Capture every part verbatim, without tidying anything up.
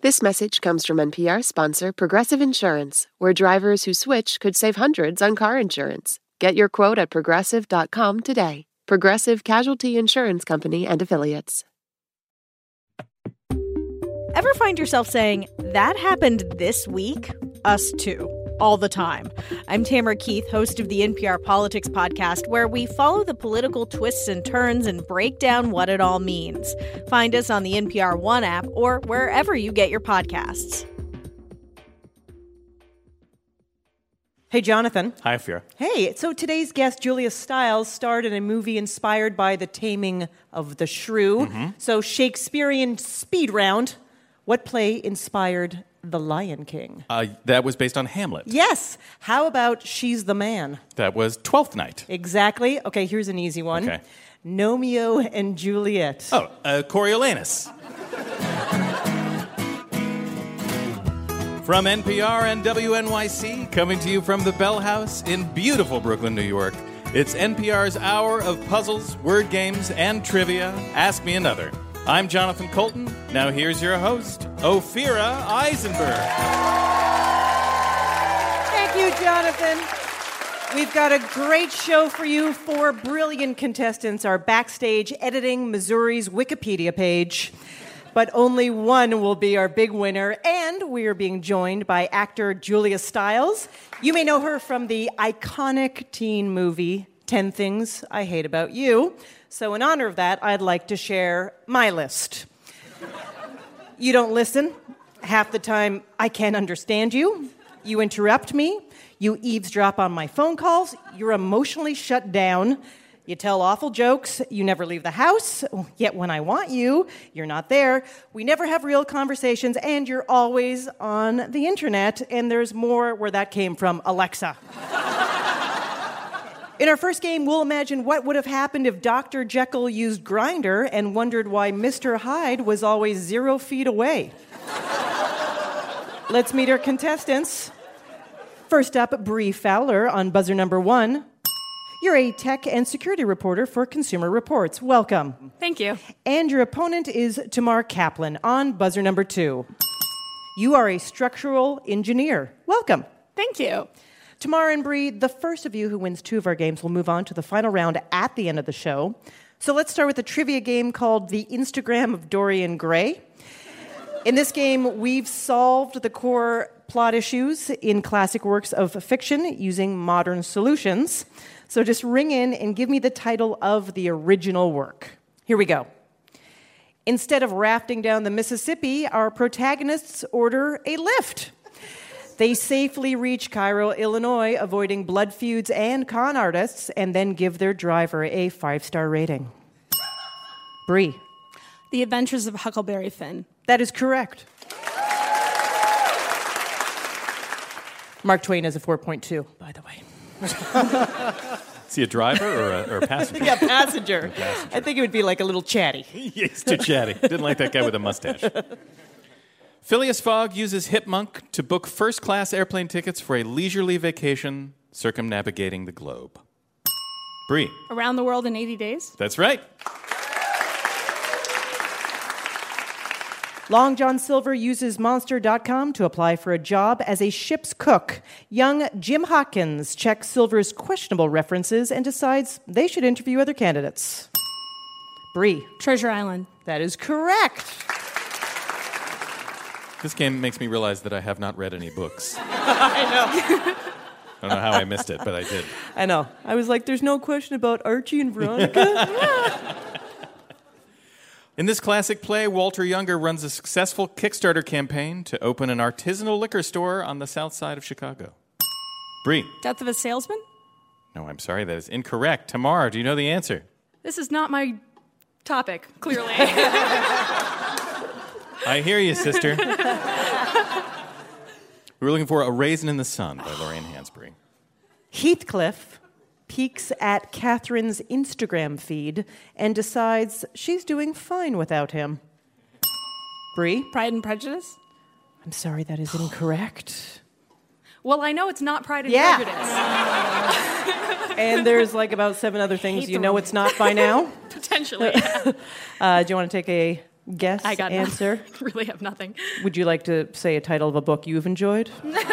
This message comes from N P R sponsor Progressive Insurance, where drivers who switch could save hundreds on car insurance. Get your quote at progressive dot com today. Progressive Casualty Insurance Company and Affiliates. Ever find yourself saying, that happened this week? Us too. All the time. I'm Tamara Keith, host of the N P R Politics Podcast, where we follow the political twists and turns and break down what it all means. Find us on the N P R One app or wherever you get your podcasts. Hey, Jonathan. Hi, Ophira. Hey, so today's guest, Julia Stiles, starred in a movie inspired by The Taming of the Shrew. Mm-hmm. So Shakespearean speed round. What play inspired The Lion King? Uh, that was based on Hamlet. Yes. How about She's the Man? That was Twelfth Night. Exactly. Okay, here's an easy one. Okay. Nomeo and Juliet. Oh, uh, Coriolanus. From N P R and W N Y C, coming to you from the Bell House in beautiful Brooklyn, New York, it's N P R's hour of puzzles, word games, and trivia. Ask Me Another. I'm Jonathan Colton. Now here's your host, Ophira Eisenberg. Thank you, Jonathan. We've got a great show for you. Four brilliant contestants are backstage editing Missouri's Wikipedia page. But only one will be our big winner, and we are being joined by actor Julia Stiles. You may know her from the iconic teen movie, ten Things I Hate About You. So in honor of that, I'd like to share my list. You don't listen. Half the time, I can't understand you. You interrupt me. You eavesdrop on my phone calls. You're emotionally shut down. You tell awful jokes. You never leave the house. Yet when I want you, you're not there. We never have real conversations, and you're always on the internet. And there's more where that came from, Alexa. In our first game, we'll imagine what would have happened if Doctor Jekyll used Grindr and wondered why Mister Hyde was always zero feet away. Let's meet our contestants. First up, Bree Fowler on buzzer number one. You're a tech and security reporter for Consumer Reports. Welcome. Thank you. And your opponent is Tamar Kaplan on buzzer number two. You are a structural engineer. Welcome. Thank you. Tamar and Bree, the first of you who wins two of our games will move on to the final round at the end of the show. So let's start with a trivia game called The Instagram of Dorian Gray. In this game, we've solved the core plot issues in classic works of fiction using modern solutions. So just ring in and give me the title of the original work. Here we go. Instead of rafting down the Mississippi, our protagonists order a lift. They safely reach Cairo, Illinois, avoiding blood feuds and con artists, and then give their driver a five-star rating. Bree. The Adventures of Huckleberry Finn. That is correct. Mark Twain has a four point two, by the way. Is he a driver or a, or a passenger? Yeah, passenger. A passenger. I think it would be like a little chatty. Yeah, he's too chatty. Didn't like that guy with a mustache. Phileas Fogg uses Hipmunk to book first-class airplane tickets for a leisurely vacation circumnavigating the globe. Bree. Around the World in eighty days. That's right. Long John Silver uses Monster dot com to apply for a job as a ship's cook. Young Jim Hawkins checks Silver's questionable references and decides they should interview other candidates. Bree. Treasure Island. That is correct. This game makes me realize that I have not read any books. I know. I don't know how I missed it, but I did. I know. I was like, there's no question about Archie and Veronica. In this classic play, Walter Younger runs a successful Kickstarter campaign to open an artisanal liquor store on the south side of Chicago. Bree. Death of a Salesman? No, I'm sorry, that is incorrect. Tamar, do you know the answer? This is not my topic, clearly. I hear you, sister. We were looking for A Raisin in the Sun by Lorraine Hansberry. Heathcliff peeks at Catherine's Instagram feed and decides she's doing fine without him. Bree? Pride and Prejudice? I'm sorry, that is incorrect. Well, I know it's not Pride and Yeah. Prejudice. And there's like about seven other things you know it's not by now. Potentially. Uh, do you want to take a guess, I got answer? nothing. Really have nothing. Would you like to say a title of a book you've enjoyed?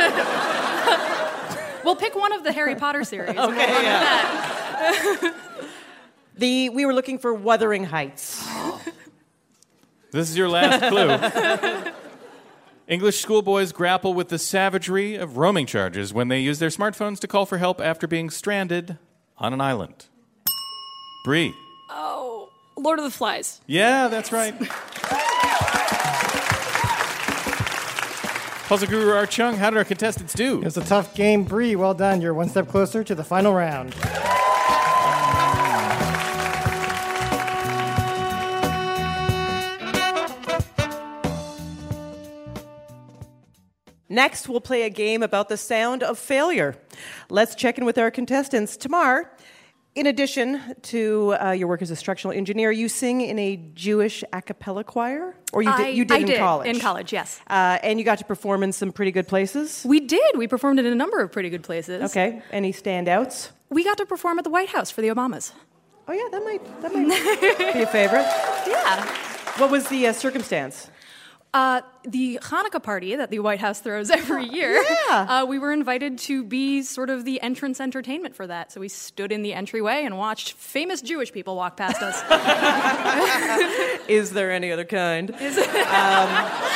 We'll pick one of the Harry Potter series. Okay, and we'll run yeah. with that. The we were looking for Wuthering Heights. This is your last clue. English schoolboys grapple with the savagery of roaming charges when they use their smartphones to call for help after being stranded on an island. Bree. Oh, Lord of the Flies. Yeah, that's right. Puzzle Guru Art Chung, how did our contestants do? It was a tough game. Bree, well done. You're one step closer to the final round. Next, we'll play a game about the sound of failure. Let's check in with our contestants. Tamar, in addition to uh, your work as a structural engineer, you sing in a Jewish a cappella choir? Or you I, did, you did I in did, college? in college, yes. Uh, and you got to perform in some pretty good places? We did. We performed in a number of pretty good places. Okay. Any standouts? We got to perform at the White House for the Obamas. Oh, yeah, that might, that might be a favorite. Yeah. What was the uh, circumstance? Uh, the Hanukkah party that the White House throws every year, Yeah. uh, we were invited to be sort of the entrance entertainment for that. So we stood in the entryway and watched famous Jewish people walk past us. Is there any other kind? um,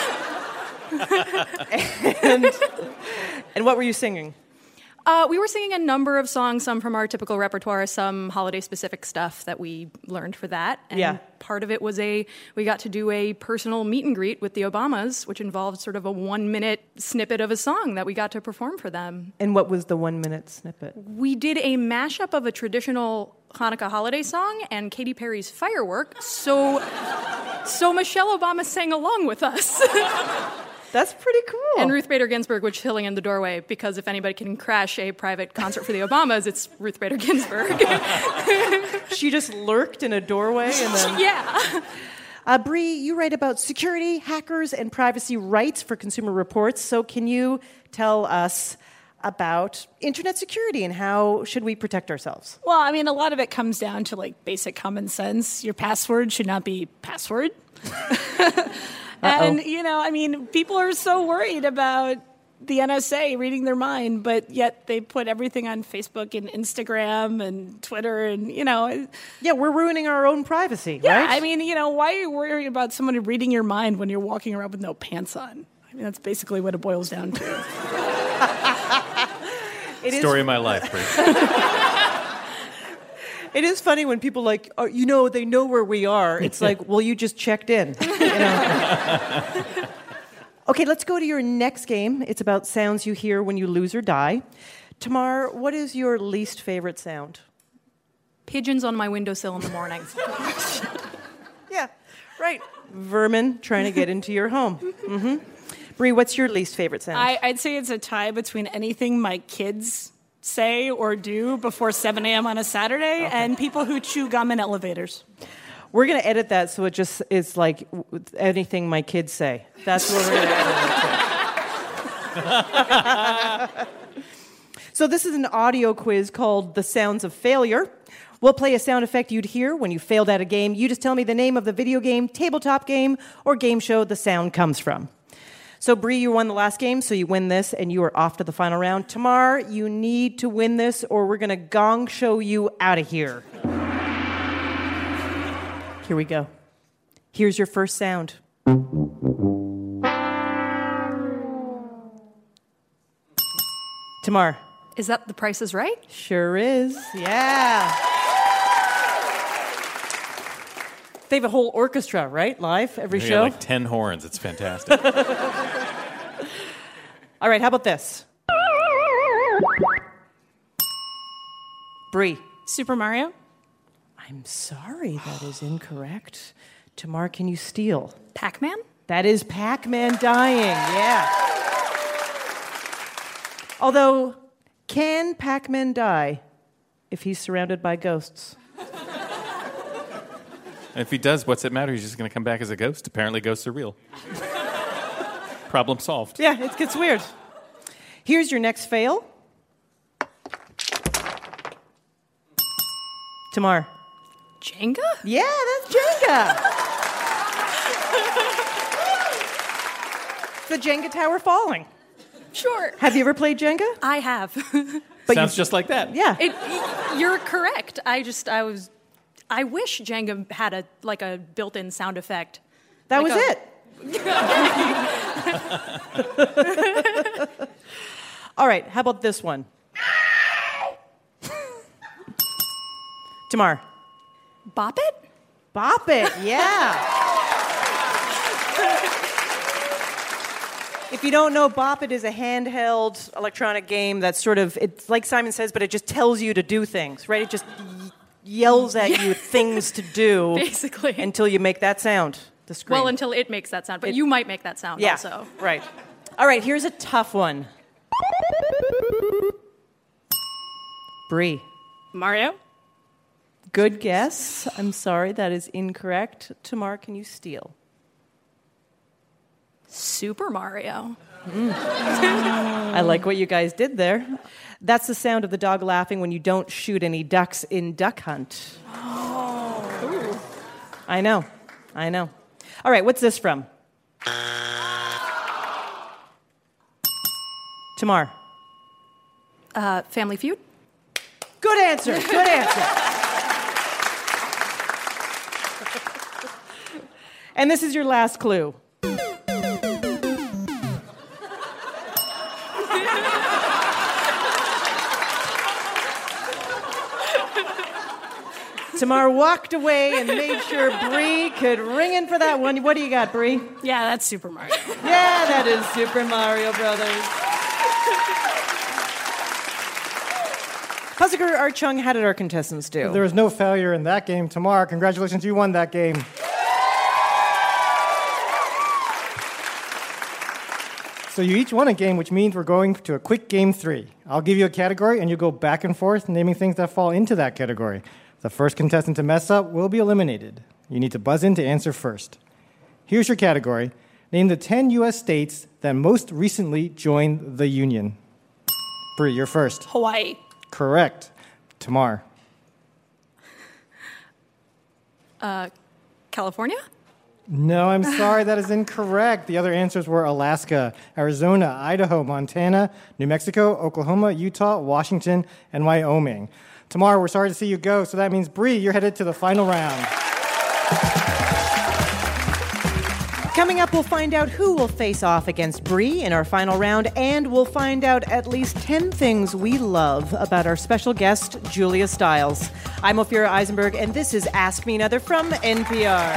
and, and what were you singing? Uh, we were singing a number of songs, some from our typical repertoire, some holiday-specific stuff that we learned for that. And Yeah. part of it was a, we got to do a personal meet and greet with the Obamas, which involved sort of a one-minute snippet of a song that we got to perform for them. And what was the one-minute snippet? We did a mashup of a traditional Hanukkah holiday song and Katy Perry's Firework, so, so Michelle Obama sang along with us. That's pretty cool. And Ruth Bader Ginsburg was chilling in the doorway, because if anybody can crash a private concert for the Obamas, it's Ruth Bader Ginsburg. She just lurked in a doorway and then... Yeah. Uh, Bree, you write about security, hackers, and privacy rights for Consumer Reports. So can you tell us about internet security and how should we protect ourselves? Well, I mean, a lot of it comes down to like basic common sense. Your password should not be password. And, you know, I mean, people are so worried about the N S A reading their mind, but yet they put everything on Facebook and Instagram and Twitter and, you know. Yeah, we're ruining our own privacy, yeah, right? I mean, you know, why are you worried about somebody reading your mind when you're walking around with no pants on? I mean, that's basically what it boils down to. It Story is, of my life, Bree. it is funny when people like, oh, you know, they know where we are. It's like, well, you just checked in. You know? Okay, let's go to your next game. It's about sounds you hear when you lose or die. Tamar, what is your least favorite sound? Pigeons on my windowsill in the morning. Yeah, right. Vermin trying to get into your home. Mm-hmm. Bree, what's your least favorite sound? I, I'd say it's a tie between anything my kids say or do before seven a.m. on a Saturday okay. and people who chew gum in elevators. We're going to edit that so it just is like anything my kids say. That's what we're going to edit it to. So this is an audio quiz called The Sounds of Failure. We'll play a sound effect you'd hear when you failed at a game. You just tell me the name of the video game, tabletop game, or game show the sound comes from. So, Bree, you won the last game, so you win this, and you are off to the final round. Tamar, you need to win this, or we're going to gong show you out of here. Here we go. Here's your first sound. Tamar. Is that The Price is Right? Sure is. Yeah. They have a whole orchestra, right? Live every We show? got like ten horns. It's fantastic. All right, how about this? Bree. Super Mario? I'm sorry, that is incorrect. Tamar, can you steal? Pac-Man? That is Pac-Man dying, yeah. Although, can Pac-Man die if he's surrounded by ghosts? If he does, what's it matter? He's just going to come back as a ghost. Apparently, ghosts are real. Problem solved. Yeah, it gets weird. Here's your next fail. Tamar. Jenga? Yeah, that's Jenga. the Jenga tower falling. Sure. Have you ever played Jenga? I have. But Sounds you- just like that. Yeah. It, you're correct. I just, I was, I wish Jenga had a like a built-in sound effect. that like was a- it. All right, how about this one? Tamar. Bop it? Bop it, yeah. If you don't know, Bop It is a handheld electronic game that's sort of, it's like Simon Says, but it just tells you to do things, right? It just y- yells at you things to do. Basically. Until you make that sound, the screen. Well, until it makes that sound, but It- you might make that sound yeah, also. right. All right, here's a tough one. Bree. Mario? Good guess. I'm sorry, that is incorrect. Tamar, can you steal? Super Mario. I like what you guys did there. That's the sound of the dog laughing when you don't shoot any ducks in Duck Hunt. Oh. I know. I know. All right, what's this from? Tamar. Uh, Family Feud? Good answer. Good answer. And this is your last clue. Tamar walked away and made sure Bree could ring in for that one. What do you got, Bree? Yeah, that's Super Mario. Yeah, that is Super Mario Brothers. Puzzle Art Chung, how did our contestants do? There was no failure in that game. Tamar, congratulations, you won that game. So you each won a game, which means we're going to a quick game three. I'll give you a category, and you go back and forth naming things that fall into that category. The first contestant to mess up will be eliminated. You need to buzz in to answer first. Here's your category. Name the ten U S states that most recently joined the Union. Bree, you're first. Hawaii. Correct. Tamar. Uh, California? No, I'm sorry, that is incorrect. The other answers were Alaska, Arizona, Idaho, Montana, New Mexico, Oklahoma, Utah, Washington, and Wyoming. Tamar, we're sorry to see you go, so that means, Bree, you're headed to the final round. Coming up, we'll find out who will face off against Bree in our final round, and we'll find out at least ten things we love about our special guest, Julia Stiles. I'm Ophira Eisenberg, and this is Ask Me Another from N P R.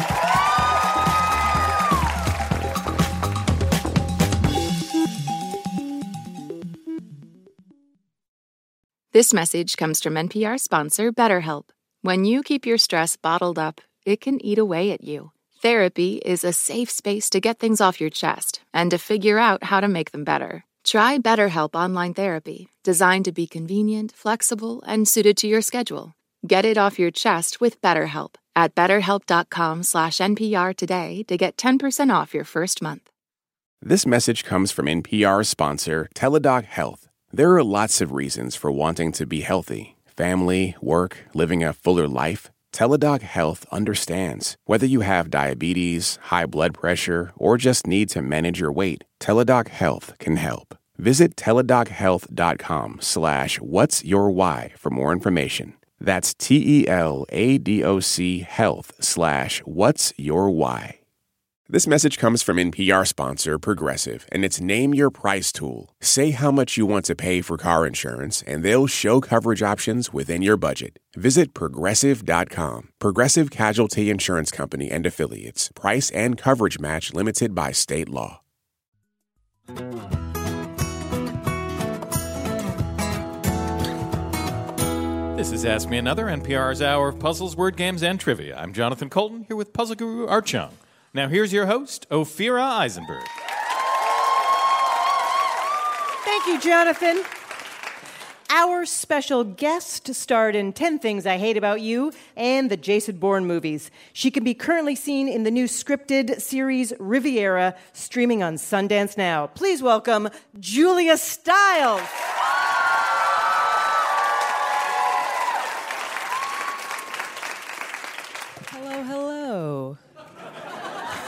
This message comes from N P R sponsor BetterHelp. When you keep your stress bottled up, it can eat away at you. Therapy is a safe space to get things off your chest and to figure out how to make them better. Try BetterHelp Online Therapy, designed to be convenient, flexible, and suited to your schedule. Get it off your chest with BetterHelp at betterhelp.com slash NPR today to get ten percent off your first month. This message comes from N P R sponsor Teladoc Health. There are lots of reasons for wanting to be healthy. Family, work, living a fuller life. Teladoc Health understands. Whether you have diabetes, high blood pressure, or just need to manage your weight, Teladoc Health can help. Visit teladochealth.com slash what's your why for more information. That's T-E-L-A-D-O-C health slash what's your why. This message comes from N P R sponsor Progressive, and it's Name Your Price tool. Say how much you want to pay for car insurance, and they'll show coverage options within your budget. Visit Progressive dot com. Progressive Casualty Insurance Company and Affiliates. Price and coverage match limited by state law. This is Ask Me Another, N P R's hour of puzzles, word games, and trivia. I'm Jonathan Colton, here with puzzle guru Art Chung. Now here's your host, Ophira Eisenberg. Thank you, Jonathan. Our special guest starred in ten Things I Hate About You and the Jason Bourne movies. She can be currently seen in the new scripted series Riviera, streaming on Sundance Now. Please welcome Julia Stiles. Hello, hello.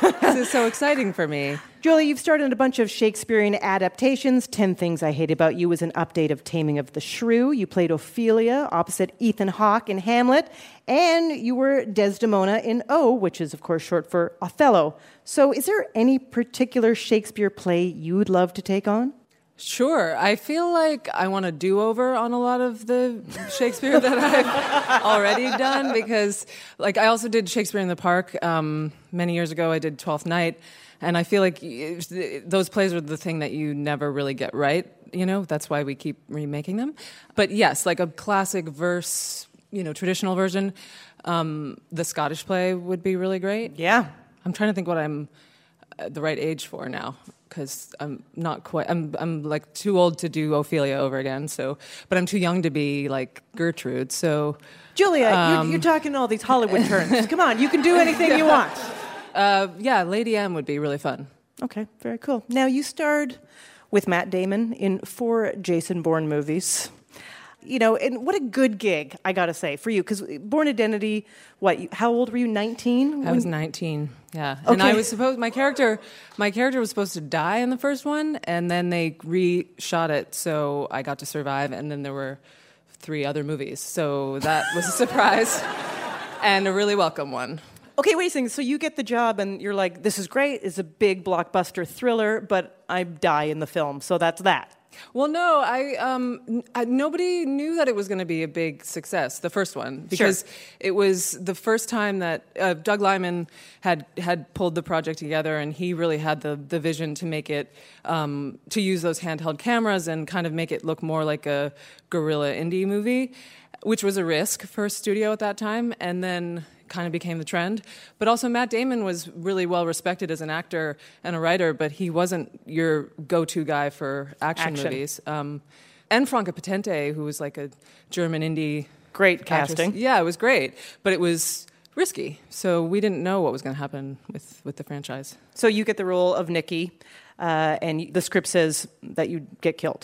This is so exciting for me. Julie, you've started a bunch of Shakespearean adaptations. Ten Things I Hate About You was an update of Taming of the Shrew. You played Ophelia opposite Ethan Hawke in Hamlet. And you were Desdemona in O, which is, of course, short for Othello. So is there any particular Shakespeare play you'd love to take on? Sure. I feel like I want a do-over on a lot of the Shakespeare that I've already done because, like, I also did Shakespeare in the Park um, many years ago. I did Twelfth Night. And I feel like those plays are the thing that you never really get right, you know? That's why we keep remaking them. But yes, like a classic verse, you know, traditional version, um, the Scottish play would be really great. Yeah. I'm trying to think what I'm at the right age for now, because I'm not quite, I'm I'm like too old to do Ophelia over again, so, but I'm too young to be like Gertrude, so. Julia, um, you're, you're talking all these Hollywood terms. Come on, you can do anything you want. Uh, yeah, Lady M would be really fun. Okay, very cool. Now, you starred with Matt Damon in four Jason Bourne movies. You know, and what a good gig, I gotta say, for you. Because Bourne Identity, what, you, how old were you, nineteen? I was nineteen, yeah. Okay. And I was supposed, my character, my character was supposed to die in the first one, and then they reshot it, so I got to survive, and then there were three other movies. So that was a surprise, and a really welcome one. Okay, wait a second. So you get the job and you're like, this is great. It's a big blockbuster thriller, but I die in the film. So that's that. Well, no, I, um, I nobody knew that it was going to be a big success, the first one, because sure. It was the first time that uh, Doug Liman had had pulled the project together, and he really had the, the vision to make it, um, to use those handheld cameras and kind of make it look more like a guerrilla indie movie, which was a risk for a studio at that time, and then kind of became the trend. But also Matt Damon was really well respected as an actor and a writer, but he wasn't your go-to guy for action, action. movies. Um, and Franca Potente, who was like a German indie Great actress. casting. Yeah, it was great, but it was risky. So we didn't know what was going to happen with, with the franchise. So you get the role of Nikki, uh, and the script says that you get killed.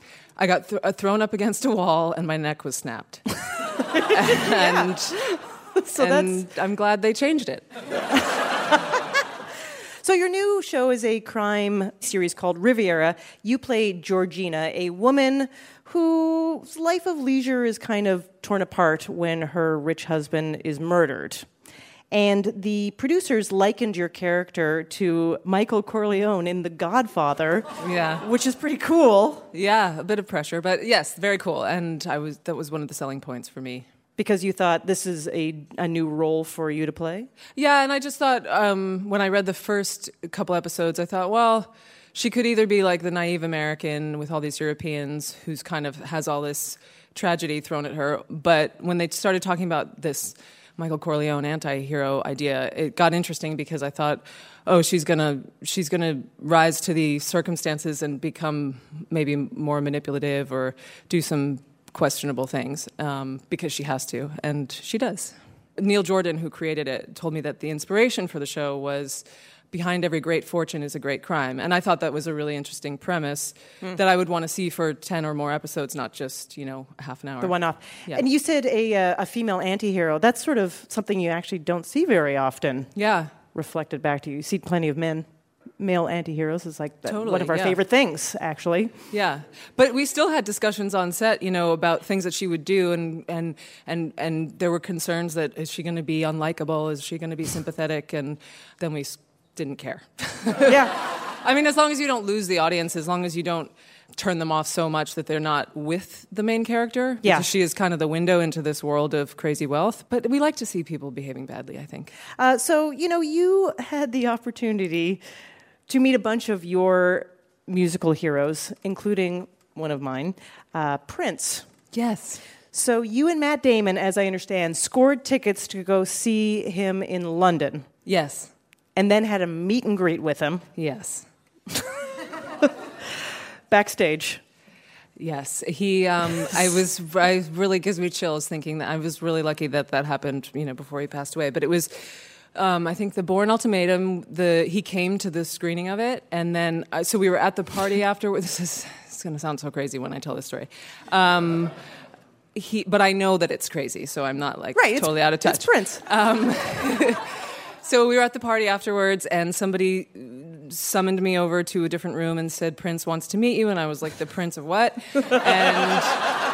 I got th- thrown up against a wall and my neck was snapped. and yeah. So and that's... I'm glad they changed it. So your new show is a crime series called Riviera. You play Georgina, a woman whose life of leisure is kind of torn apart when her rich husband is murdered. And the producers likened your character to Michael Corleone in The Godfather, yeah, which is pretty cool. Yeah, a bit of pressure, but yes, very cool. And I was that was one of the selling points for me. Because you thought this is a, a new role for you to play? Yeah, and I just thought, um, when I read the first couple episodes, I thought, well, she could either be like the naive American with all these Europeans who's kind of has all this tragedy thrown at her, but when they started talking about this Michael Corleone anti-hero idea, it got interesting because I thought, oh, she's gonna she's gonna rise to the circumstances and become maybe more manipulative or do some questionable things um, because she has to, and she does. Neil Jordan, who created it, told me that the inspiration for the show was behind every great fortune is a great crime, and I thought that was a really interesting premise mm. that I would want to see for ten or more episodes, not just, you know, half an hour. The one-off. Yeah. And you said a, uh, a female anti-hero. That's sort of something you actually don't see very often. Yeah. Reflected back to you. You see plenty of men. Male anti-heroes is like the, totally, one of our yeah. favorite things, actually. Yeah, but we still had discussions on set, you know, about things that she would do, and and and, and there were concerns that is she going to be unlikable? Is she going to be sympathetic? And then we didn't care. Yeah. I mean, as long as you don't lose the audience, as long as you don't turn them off so much that they're not with the main character. Yeah. Because she is kind of the window into this world of crazy wealth. But we like to see people behaving badly, I think. Uh, so, you know, you had the opportunity to meet a bunch of your musical heroes, including one of mine, uh, Prince. Yes. So you and Matt Damon, as I understand, scored tickets to go see him in London. Yes. And then had a meet and greet with him. Yes. Backstage. Yes, he. Um, I was. I really gives me chills thinking that I was really lucky that that happened. You know, before he passed away. But it was. Um, I think the Bourne Ultimatum. The he came to the screening of it, and then uh, so we were at the party afterwards. This is. It's going to sound so crazy when I tell this story. Um, he, but I know that it's crazy, so I'm not like right, totally out of touch. It's Prince. Um, So we were at the party afterwards, and somebody summoned me over to a different room and said, Prince wants to meet you. And I was like, the Prince of what? And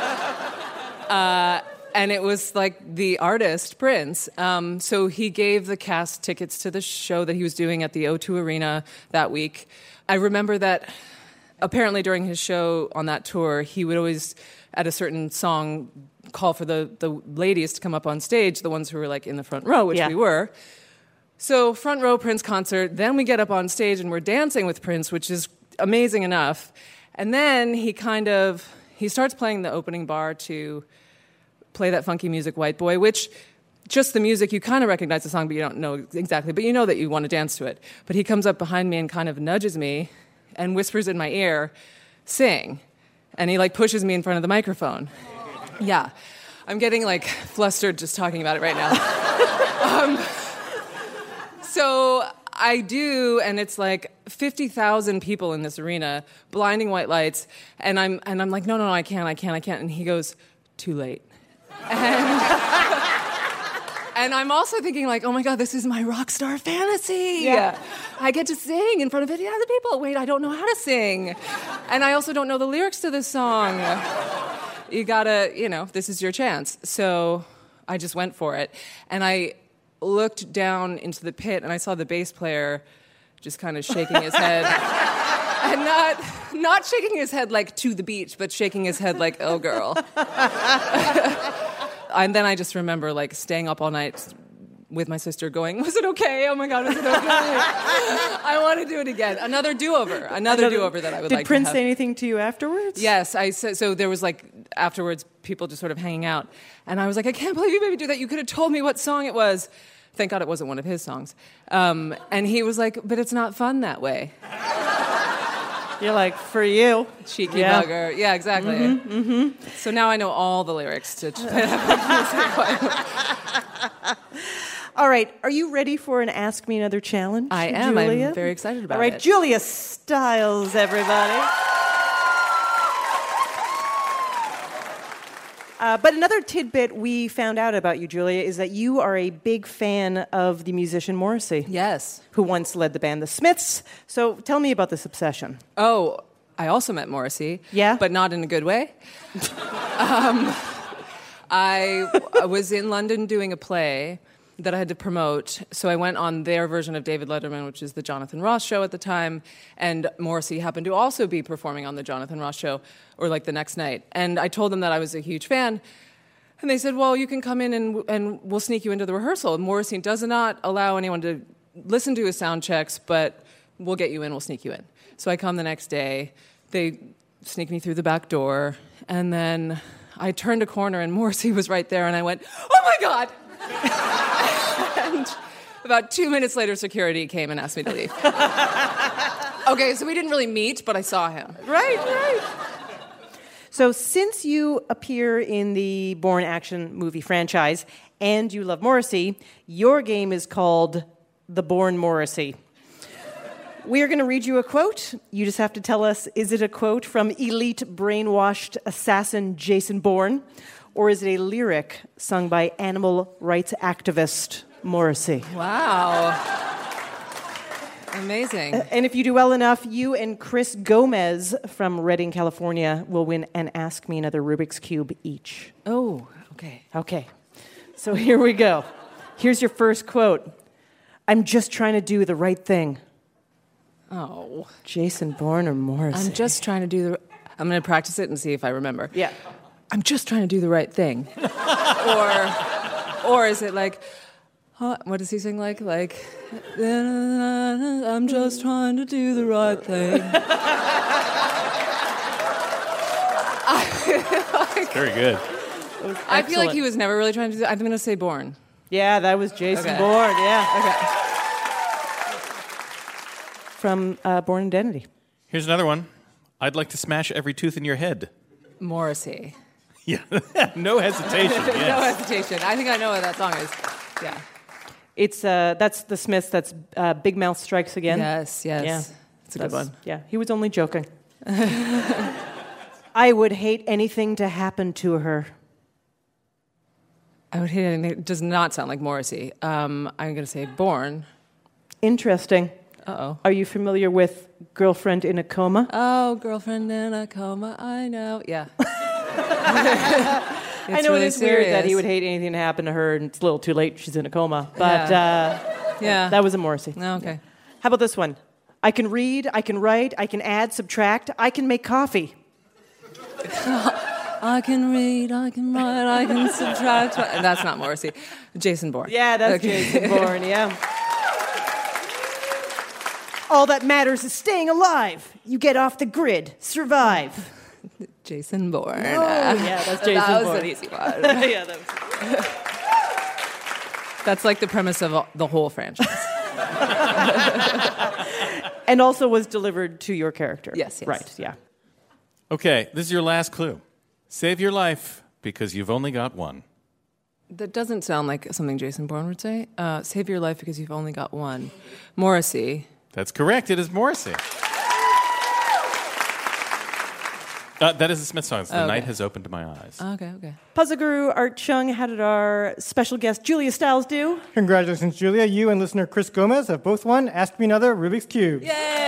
uh, and it was like the artist, Prince. Um, so he gave the cast tickets to the show that he was doing at the O two Arena that week. I remember that apparently during his show on that tour, he would always, at a certain song, call for the, the ladies to come up on stage, the ones who were like in the front row, which Yeah. we were. So front row Prince concert, then we get up on stage and we're dancing with Prince, which is amazing enough. And then he kind of, he starts playing the opening bar to Play That Funky Music, White Boy, which just the music, you kind of recognize the song, but you don't know exactly, but you know that you want to dance to it. But he comes up behind me and kind of nudges me and whispers in my ear, sing. And he like pushes me in front of the microphone. Yeah. I'm getting like flustered just talking about it right now. um, so I do, and it's like fifty thousand people in this arena, blinding white lights, and I'm and I'm like, no, no, no, I can't, I can't, I can't. And he goes, too late. And, and I'm also thinking like, oh my God, this is my rock star fantasy. Yeah. I get to sing in front of fifty thousand people. Wait, I don't know how to sing. And I also don't know the lyrics to this song. You gotta, you know, this is your chance. So I just went for it. And I looked down into the pit and I saw the bass player just kind of shaking his head. And not not shaking his head like to the beach, but shaking his head like, oh girl. And then I just remember like staying up all night with my sister going, was it okay? Oh my God, was it okay? I want to do it again. Another do-over. Another, Another do-over that I would Did like Prince to have. say anything to you afterwards? Yes, I said, so there was like, afterwards, people just sort of hanging out. And I was like, I can't believe you made me do that. You could have told me what song it was. Thank God it wasn't one of his songs. Um, and he was like, but it's not fun that way. You're like, for you. Cheeky Yeah. bugger. Yeah, exactly. Mm-hmm, mm-hmm. So now I know all the lyrics to All right, are you ready for an Ask Me Another challenge? I am. Julia? I'm very excited about it. All right, it. Julia Stiles, everybody. Uh, but another tidbit we found out about you, Julia, is that you are a big fan of the musician Morrissey. Yes. Who once led the band The Smiths. So tell me about this obsession. Oh, I also met Morrissey. Yeah? But not in a good way. um, I, I was in London doing a play that I had to promote. So I went on their version of David Letterman, which is the Jonathan Ross show at the time, and Morrissey happened to also be performing on the Jonathan Ross show, or like the next night. And I told them that I was a huge fan, and they said, well, you can come in and, and we'll sneak you into the rehearsal. And Morrissey does not allow anyone to listen to his sound checks, but we'll get you in, we'll sneak you in. So I come the next day, they sneak me through the back door, and then I turned a corner and Morrissey was right there, and I went, oh my God! And about two minutes later, security came and asked me to leave. Okay, so we didn't really meet, but I saw him. Right, right. So since you appear in the Bourne action movie franchise and you love Morrissey, your game is called The Bourne Morrissey. We are going to read you a quote. You just have to tell us, is it a quote from elite brainwashed assassin Jason Bourne, or is it a lyric sung by animal rights activist Morrissey? Wow. Amazing. And if you do well enough, you and Chris Gomez from Redding, California, will win an Ask Me Another Rubik's Cube each. Oh, okay. Okay. So here we go. Here's your first quote. I'm just trying to do the right thing. Oh. Jason Bourne or Morrissey? I'm just trying to do the... I'm going to practice it and see if I remember. Yeah. I'm just trying to do the right thing. or, or is it like... Huh, what does he sing like? Like, I'm just trying to do the right thing. I, like, Very good. I feel like he was never really trying to do I'm going to say Bourne. Yeah, that was Jason Okay. Bourne, yeah. Okay. From uh, Bourne Identity. Here's another one. I'd like to smash every tooth in your head. Morrissey. Yeah, no hesitation. No Yes. hesitation. I think I know what that song is. Yeah. It's uh, that's the Smiths. That's uh, Big Mouth Strikes Again. Yes, yes. Yeah, It's a good That's- one. Yeah, he was only joking. I would hate anything to happen to her. I I would hate anything. It does not sound like Morrissey. Um, I'm going to say Born. Interesting. Uh-oh. Are you familiar with Girlfriend in a Coma? Oh, Girlfriend in a Coma, I know. Yeah. I know really it is weird that he serious. would hate anything to happen to her, and it's a little too late. She's in a coma. But Yeah. uh, Yeah. that was a Morrissey. Oh, okay. How about this one? I can read, I can write, I can add, subtract, I can make coffee. I can read, I can write, I can subtract. That's not Morrissey. Jason Bourne. Yeah, that's Okay. Jason Bourne, yeah. All that matters is staying alive. You get off the grid, survive. Jason Bourne. Oh, yeah, that's Jason That was Bourne. an easy one. yeah, that was... That's like the premise of the whole franchise. And also was delivered to your character. Yes, yes. Right, yeah. Okay, this is your last clue. Save your life because you've only got one. That doesn't sound like something Jason Bourne would say. Uh, save your life because you've only got one. Morrissey. That's correct. It is Morrissey. Uh, that is the Smith song. It's The Okay. Night Has Opened My Eyes. Okay, okay. Puzzle Guru Art Chung, how did our special guest Julia Stiles do? Congratulations, Julia. You and listener Chris Gomez have both won Ask Me Another Rubik's Cube.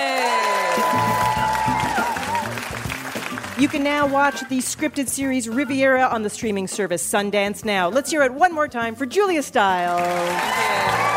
You can now watch the scripted series Riviera on the streaming service Sundance Now. Let's hear it one more time for Julia Stiles.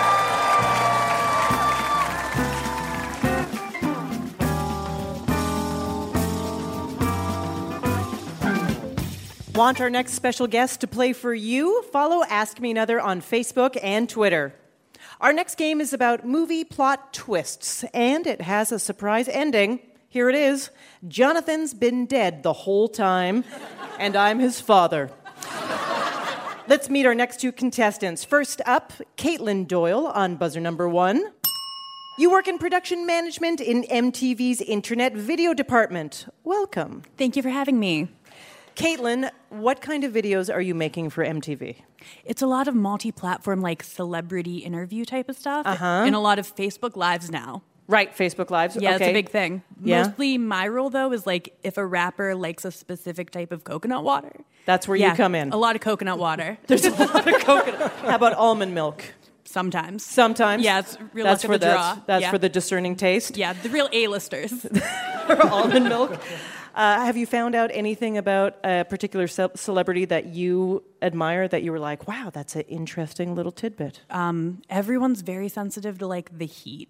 Want our next special guest to play for you? Follow Ask Me Another on Facebook and Twitter. Our next game is about movie plot twists, and it has a surprise ending. Here it is. Jonathan's been dead the whole time, and I'm his father. Let's meet our next two contestants. First up, Caitlin Doyle on buzzer number one. You work in production management in M T V's Internet Video Department. Welcome. Thank you for having me. Caitlin, what kind of videos are you making for M T V? It's a lot of multi-platform, like celebrity interview type of stuff, Uh-huh. and a lot of Facebook Lives now. Right, Facebook Lives. Yeah, okay. it's a big thing. Yeah. Mostly my role, though, is like if a rapper likes a specific type of coconut water. That's where yeah, you come in. A lot of coconut water. There's a lot of coconut. How about almond milk? Sometimes. Sometimes. Yeah, it's real that's luck for of the draw. That's, that's Yeah. for the discerning taste. Yeah, the real A-listers. Almond milk. Uh, have you found out anything about a particular ce- celebrity that you admire that you were like, wow, that's an interesting little tidbit? Um, everyone's very sensitive to like the heat.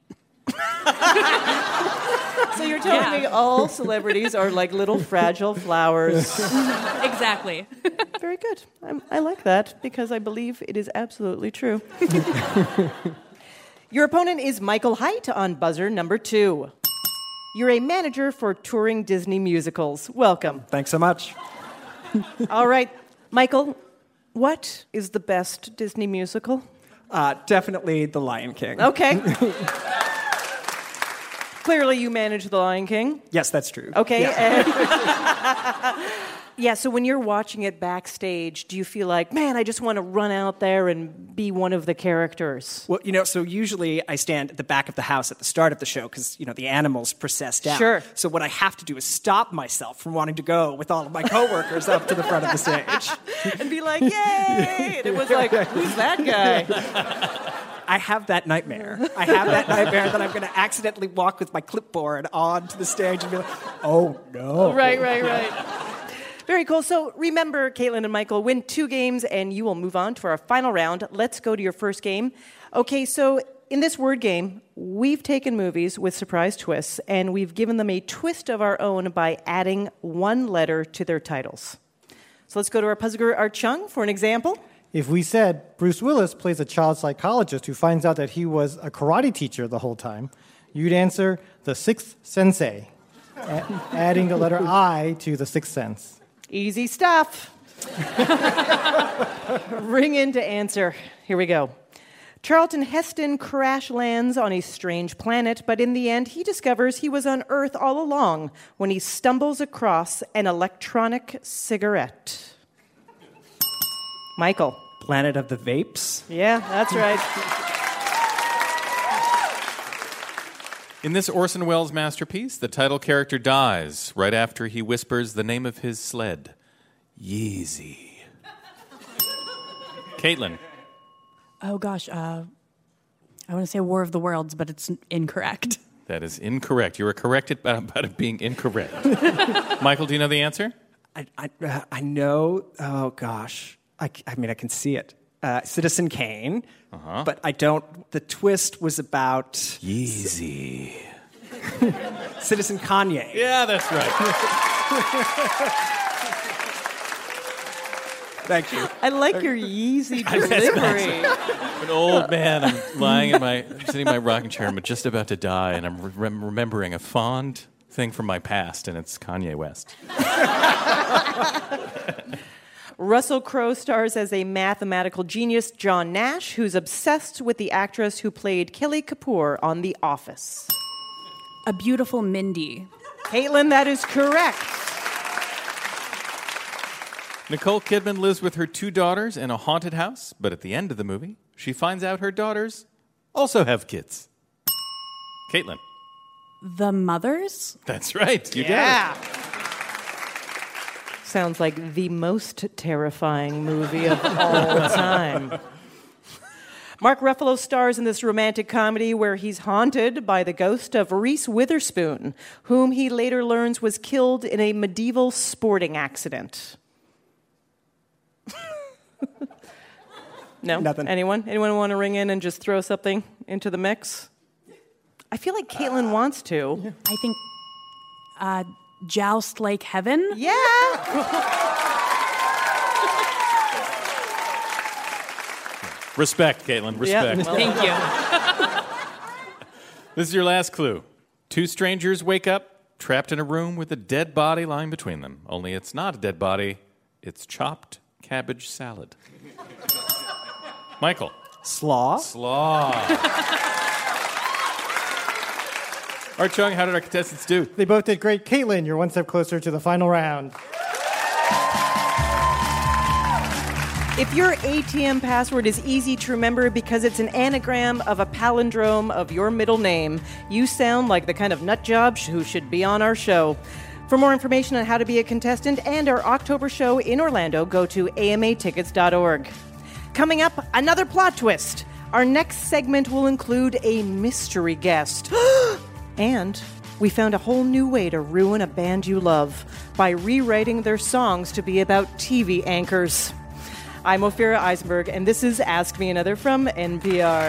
So you're telling Yeah. me all celebrities are like little fragile flowers. Exactly. Very good. I'm, I like that because I believe it is absolutely true. Your opponent is Michael Haidt on buzzer number two. You're a manager for touring Disney musicals. Welcome. Thanks so much. All right, Michael, what is the best Disney musical? Uh, definitely The Lion King. Okay. Clearly, you manage The Lion King. Yes, that's true. Okay. Yeah. And yeah, so when you're watching it backstage, do you feel like, man, I just want to run out there and be one of the characters? Well, you know, so usually I stand at the back of the house at the start of the show because, you know, the animals process down. Sure. So what I have to do is stop myself from wanting to go with all of my coworkers up to the front of the stage. And be like, yay! And it was like, who's that guy? I have that nightmare. I have that nightmare that I'm going to accidentally walk with my clipboard onto the stage and be like, oh, no. Right, right, right. Very cool. So remember, Caitlin and Michael, win two games and you will move on to our final round. Let's go to your first game. Okay, so in this word game, we've taken movies with surprise twists and we've given them a twist of our own by adding one letter to their titles. So let's go to our puzzle guru, Art Chung, for an example. If we said Bruce Willis plays a child psychologist who finds out that he was a karate teacher the whole time, you'd answer The Sixth Sensei, a- adding the letter I to The Sixth Sense. Easy stuff. Ring in to answer. Here we go. Charlton Heston crash lands on a strange planet, but in the end, he discovers he was on Earth all along when he stumbles across an electronic cigarette. Michael. Planet of the Vapes? Yeah, that's right. In this Orson Welles masterpiece, the title character dies right after he whispers the name of his sled, Yeezy. Caitlin. Oh, gosh. Uh, I want to say War of the Worlds, but it's incorrect. That is incorrect. You were corrected about, about it being incorrect. Michael, do you know the answer? I, I, uh, I know. Oh, gosh. I, I mean, I can see it. Uh, Citizen Kane. Uh-huh. But I don't. The twist was about. Yeezy. Citizen Kanye. Yeah, that's right. Thank you. I like your Yeezy delivery. An old man. I'm lying in my, I'm sitting in my rocking chair. I'm just about to die, and I'm re- remembering a fond thing from my past, and it's Kanye West. Russell Crowe stars as a mathematical genius, John Nash, who's obsessed with the actress who played Kelly Kapoor on The Office. A Beautiful Mindy. Caitlin, that is correct. Nicole Kidman lives with her two daughters in a haunted house, but at the end of the movie, she finds out her daughters also have kids. Caitlin. The Mothers? That's right. You yeah. got it. Sounds like the most terrifying movie of all time. Mark Ruffalo stars in this romantic comedy where he's haunted by the ghost of Reese Witherspoon, whom he later learns was killed in a medieval sporting accident. No? Nothing. Anyone? Anyone want to ring in and just throw something into the mix? I feel like Caitlin uh, wants to. I think uh, Joust Like Heaven? Yeah! Respect, Caitlin. Respect. Yep. Thank you. This is your last clue. Two strangers wake up trapped in a room with a dead body lying between them. Only it's not a dead body. It's chopped cabbage salad. Michael. Slaw. Slaw. Art Chung, how did our contestants do? They both did great. Caitlin, you're one step closer to the final round. If your A T M password is easy to remember because it's an anagram of a palindrome of your middle name, you sound like the kind of nut job who should be on our show. For more information on how to be a contestant and our October show in Orlando, go to A M A tickets dot org. Coming up, another plot twist. Our next segment will include a mystery guest. And we found a whole new way to ruin a band you love by rewriting their songs to be about T V anchors. I'm Ophira Eisenberg, and this is Ask Me Another from N P R.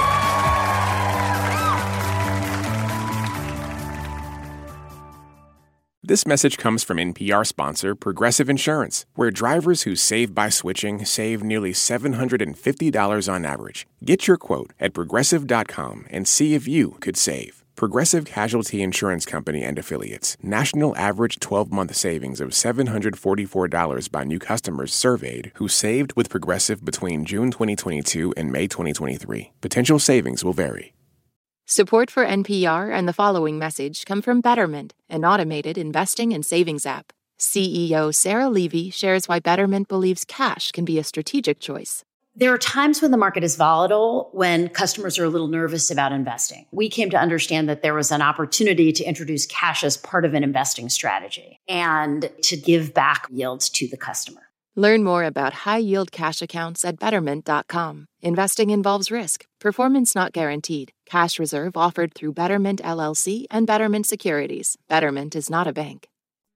This message comes from N P R sponsor Progressive Insurance, where drivers who save by switching save nearly seven hundred fifty dollars on average. Get your quote at progressive dot com and see if you could save. Progressive Casualty Insurance Company and Affiliates. National average twelve-month savings of seven hundred forty-four dollars by new customers surveyed who saved with Progressive between June twenty twenty-two and May twenty twenty-three. Potential savings will vary. Support for N P R and the following message come from Betterment, an automated investing and savings app. C E O Sarah Levy shares why Betterment believes cash can be a strategic choice. There are times when the market is volatile, when customers are a little nervous about investing. We came to understand that there was an opportunity to introduce cash as part of an investing strategy and to give back yields to the customer. Learn more about high-yield cash accounts at betterment dot com. Investing involves risk. Performance not guaranteed. Cash reserve offered through Betterment L L C and Betterment Securities. Betterment is not a bank.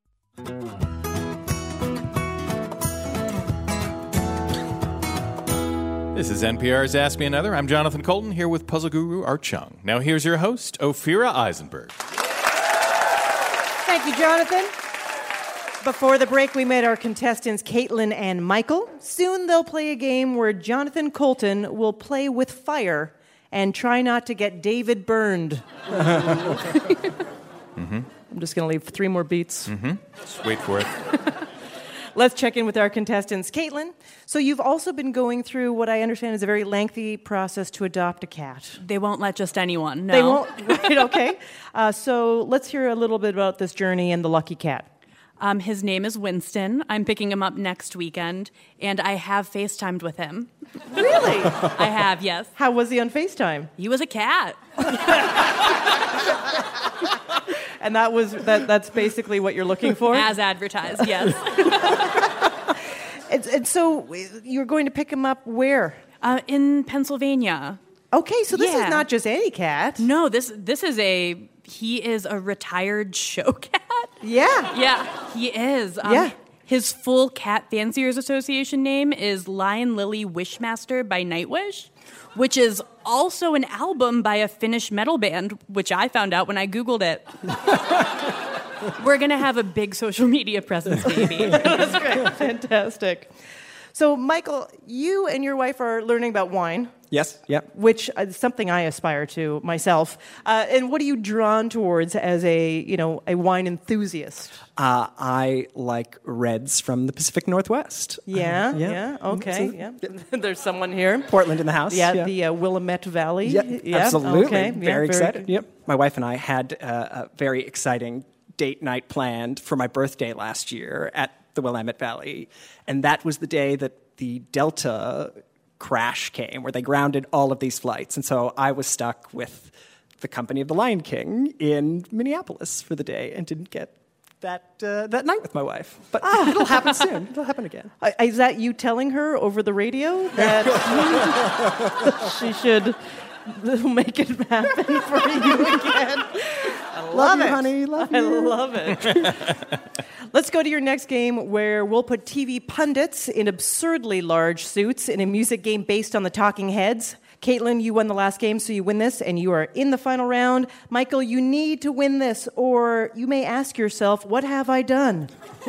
This is N P R's Ask Me Another. I'm Jonathan Colton, here with puzzle guru Art Chung. Now here's your host, Ophira Eisenberg. Thank you, Jonathan. Before the break, we met our contestants, Caitlin and Michael. Soon they'll play a game where Jonathan Colton will play with fire and try not to get David burned. mm-hmm. I'm just going to leave three more beats. Mm-hmm. Just wait for it. Let's check in with our contestants. Caitlin, so you've also been going through what I understand is a very lengthy process to adopt a cat. They won't let just anyone, no. They won't? Right, okay. Uh, so let's hear a little bit about this journey and the lucky cat. Um, his name is Winston. I'm picking him up next weekend, and I have FaceTimed with him. Really? I have, yes. How was he on FaceTime? He was a cat. And that was that. That's basically what you're looking for? As advertised, yes. And, and so you're going to pick him up where? Uh, in Pennsylvania. Okay, so this Yeah. is not just any cat. No, this this is a he is a retired show cat. Yeah. Yeah, he is. Um, Yeah. His full Cat Fanciers Association name is Lion Lily Wishmaster by Nightwish, which is also an album by a Finnish metal band, which I found out when I Googled it. We're going to have a big social media presence, baby. That's great. Fantastic. So, Michael, you and your wife are learning about wine. Yes, yep. Which is something I aspire to myself. Uh, and what are you drawn towards as a, you know, a wine enthusiast? Uh, I like reds from the Pacific Northwest. Yeah, Uh, yeah, okay, So- yeah. There's someone here. Portland in the house. Yeah, yeah. the uh, Willamette Valley. Yep, Yeah, absolutely. okay, yeah, very excited. good. Yep. My wife and I had uh, a very exciting date night planned for my birthday last year at the Willamette Valley. And that was the day that the Delta crash came, where they grounded all of these flights. And so I was stuck with the company of the Lion King in Minneapolis for the day and didn't get that uh, that night with my wife. But Ah. it'll happen soon. It'll happen again. Uh, is that you telling her over the radio that she should make it happen for you again? I love, Love you, it. honey. Love I you. love it. Let's go to your next game where we'll put T V pundits in absurdly large suits in a music game based on the Talking Heads. Caitlin, you won the last game, so you win this, and you are in the final round. Michael, you need to win this, or you may ask yourself, what have I done?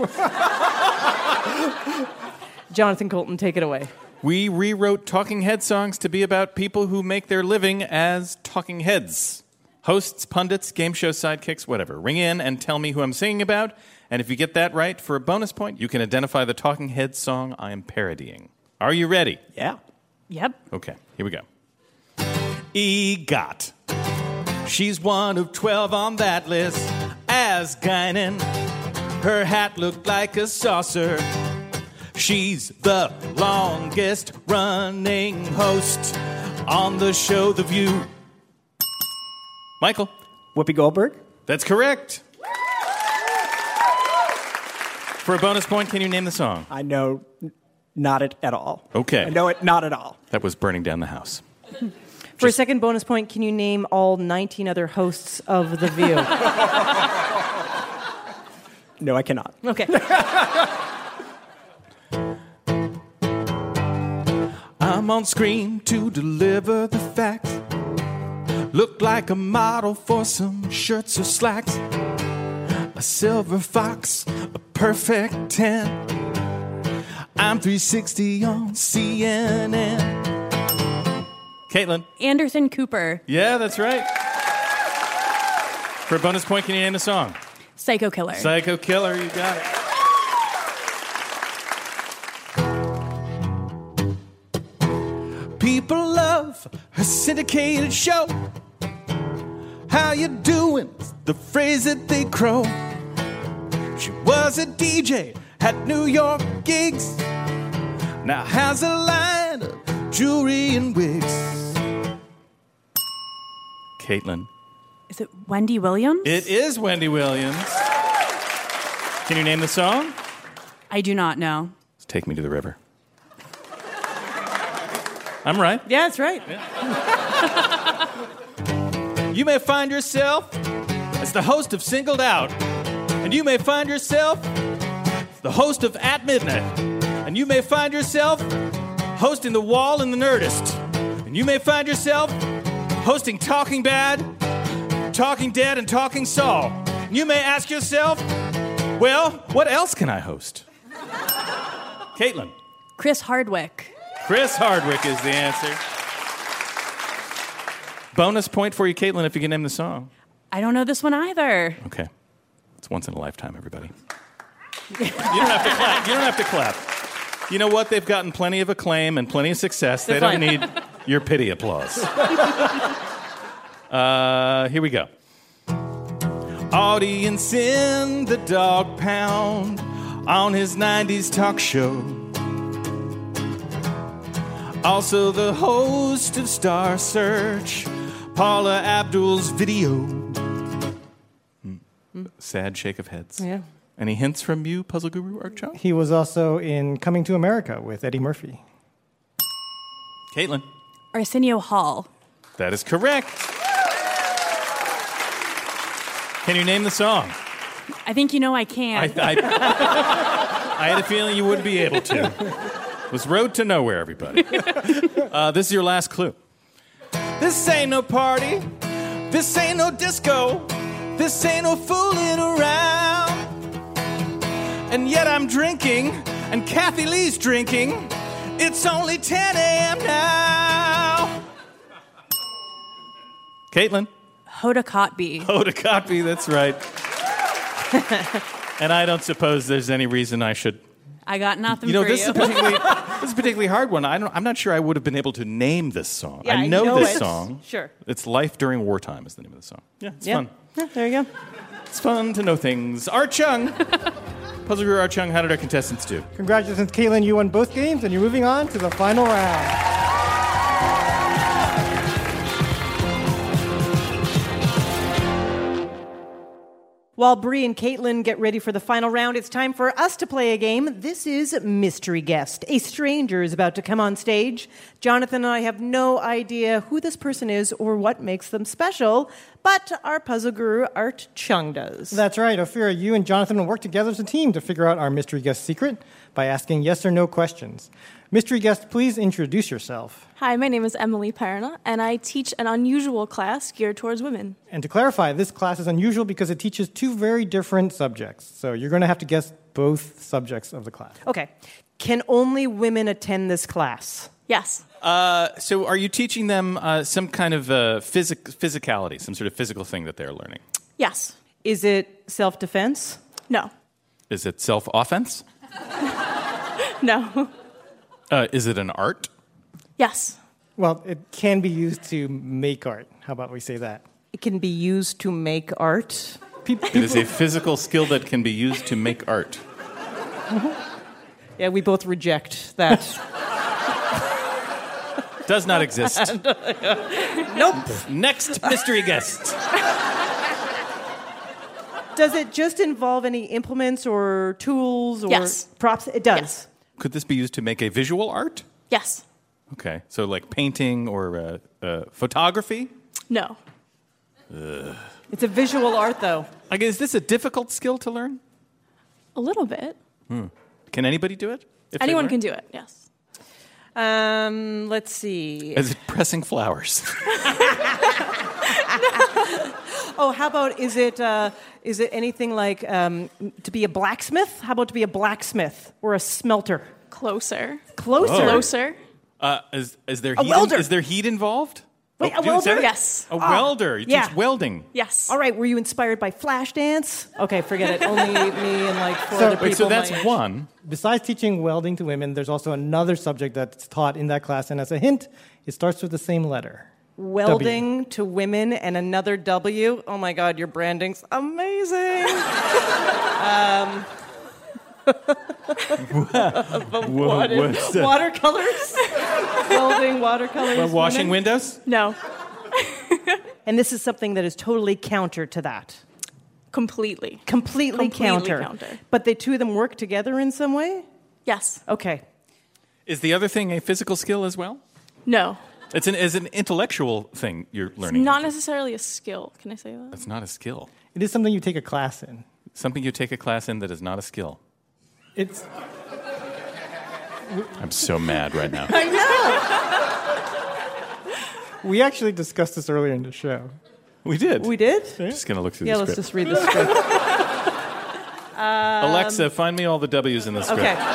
Jonathan Colton, take it away. We rewrote Talking Head songs to be about people who make their living as talking heads. Hosts, pundits, game show sidekicks, whatever. Ring in and tell me who I'm singing about, and if you get that right, for a bonus point, you can identify the Talking Head song I am parodying. Are you ready? Yeah. Yep. Okay, here we go. EGOT. She's one of twelve on that list. As Guinan, her hat looked like a saucer. She's the longest running host on the show The View. Michael. Whoopi Goldberg. That's correct. For a bonus point, can you name the song? I know not it at all. Okay. I know it not at all. That was Burning Down the House. For a second bonus point, can you name all nineteen other hosts of The View? No, I cannot. Okay. I'm on screen to deliver the facts. Look like a model for some shirts or slacks. A silver fox, a perfect ten. I'm three sixty on C N N. Caitlin. Anderson Cooper. Yeah, that's right. For a bonus point, can you name the song? Psycho Killer. Psycho Killer, you got it. People love her syndicated show. How you doing? The phrase that they crow. She was a D J at New York gigs. Now has a line of jewelry and wigs. Caitlin. Is it Wendy Williams? It is Wendy Williams. Can you name the song? I do not know. Take Me to the River. I'm right. Yeah, that's right. You may find yourself as the host of Singled Out. And you may find yourself the host of At Midnight. And you may find yourself hosting The Wall and the Nerdist. And you may find yourself hosting Talking Bad, Talking Dead, and Talking Saul. And you may ask yourself, well, what else can I host? Caitlin. Chris Hardwick. Chris Hardwick is the answer. Bonus point for you, Caitlin, if you can name the song. I don't know this one either. Okay. It's once in a lifetime, everybody. You don't have to clap. You don't have to clap. You know what? They've gotten plenty of acclaim and plenty of success. They don't need your pity applause. Uh, here we go. Audience in the dog pound on his nineties talk show. Also the host of Star Search, Paula Abdul's video. Mm. Sad shake of heads. Yeah. Any hints from you, Puzzle Guru Art Chung? He was also in Coming to America with Eddie Murphy. Caitlin. Arsenio Hall. That is correct. Can you name the song? I think you know I can. I, I, I had a feeling you wouldn't be able to. It was Road to Nowhere, everybody. Uh, this is your last clue. This ain't no party. This ain't no disco. This ain't no fooling around. And yet I'm drinking, and Kathy Lee's drinking. It's only ten a.m. now. Caitlin. Hoda Kotb. Hoda Kotb, that's right. And I don't suppose there's any reason I should... I got nothing you know, for this you. Is a particularly, this is a particularly hard one. I don't, I'm not sure I would have been able to name this song. Yeah, I know, I know this it. song. Sure. It's Life During Wartime is the name of the song. Yeah, it's yeah. fun. Yeah, there you go. It's fun to know things. Art Chung. Puzzle Guru Art Chung, how did our contestants do? Congratulations, Caitlin. You won both games, and you're moving on to the final round. While Bree and Caitlin get ready for the final round, it's time for us to play a game. This is Mystery Guest. A stranger is about to come on stage. Jonathan and I have no idea who this person is or what makes them special, but our puzzle guru, Art Chung, does. That's right. Ophira, you and Jonathan will work together as a team to figure out our mystery guest secret by asking yes or no questions. Mystery guest, please introduce yourself. Hi, my name is Emily Perna, and I teach an unusual class geared towards women. And to clarify, this class is unusual because it teaches two very different subjects. So you're going to have to guess both subjects of the class. Okay. Can only women attend this class? Yes. Uh, so are you teaching them uh, some kind of uh, physic- physicality, some sort of physical thing that they're learning? Yes. Is it self-defense? No. Is it self-offense? No. Uh, is it an art? Yes. Well, it can be used to make art. How about we say that? It can be used to make art. Pe- It is a physical skill that can be used to make art. Yeah, we both reject that. Does not exist. Nope. Next mystery guest. Does it just involve any implements or tools or Yes. props? It does. Yes. Could this be used to make a visual art? Yes. Okay, so like painting or uh, uh, photography? No. Ugh. It's a visual art, though. Like, is this a difficult skill to learn? A little bit. Hmm. Can anybody do it? if they Anyone learn? can do it, yes. Um, let's see. Is it pressing flowers? Oh, how about is it uh, is it anything like um, to be a blacksmith? How about to be a blacksmith or a smelter? Closer. Closer. Oh. Closer. Uh, is, is there A heat? welder. In, is there heat involved? Wait, Oh, a you said welder? it? Yes. A Ah, welder. You yeah. teach welding. Yes. All right. Were you inspired by Flashdance? Okay, forget it. Only me and like four So- other people. Wait, so that's my age. one. Besides teaching welding to women, there's also another subject that's taught in that class. And as a hint, it starts with the same letter. Welding to women and another W. Oh my God, your branding's amazing. um, but Whoa, what is- what's that? watercolors? Welding watercolors. Uh, washing women? windows? No. And this is something that is totally counter to that. Completely. Completely, Completely counter. counter. But the two of them work together in some way? Yes. Okay. Is the other thing a physical skill as well? No. It's an, is an intellectual thing you're It's learning. not necessarily a skill. Can I say that? It's not a skill. It is something you take a class in. Something you take a class in that is not a skill. It's I'm so mad right now. I know. We actually discussed this earlier in the show. We did. We did? I'm just going to look through Yeah, the let's script. just read the script. um, Alexa, find me all the W's in the script. Okay.